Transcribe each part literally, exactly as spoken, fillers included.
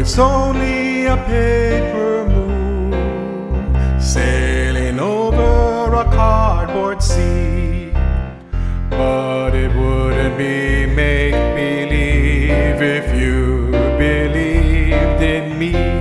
It's only a paper moon sailing over a cardboard sea, but it wouldn't be make-believe if you believed in me.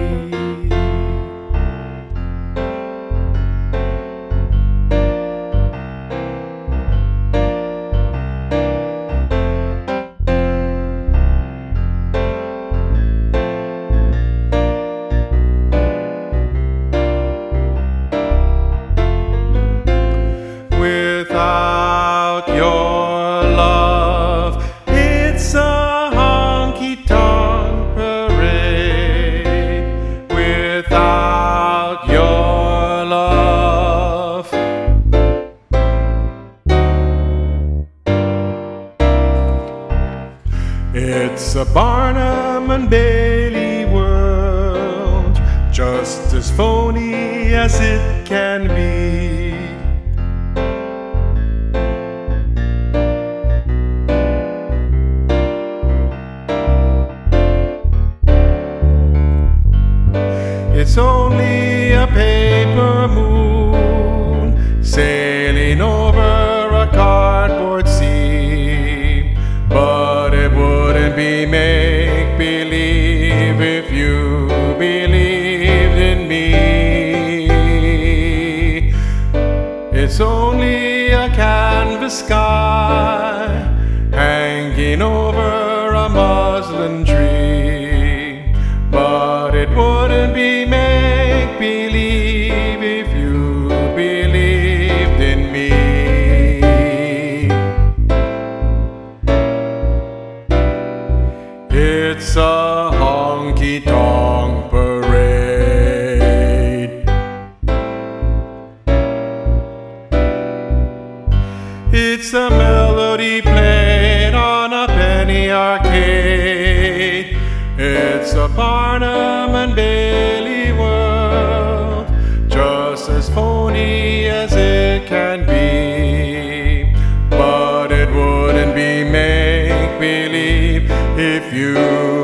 Without your love, it's a honky-tonk parade. Without your love, it's a Barnum and Bailey world, just as phony as it can be. It's only a paper moon sailing over a cardboard sea, but it wouldn't be make-believe if you believed in me. It's only a canvas sky hanging over a muslin tree, but it wouldn't be make-believe if you believed in me. It's a honky-tonk parade. It's a melody played on a penny arcade. It's a Barnum and Bailey world, just as phony as it can be, but it wouldn't be make-believe if you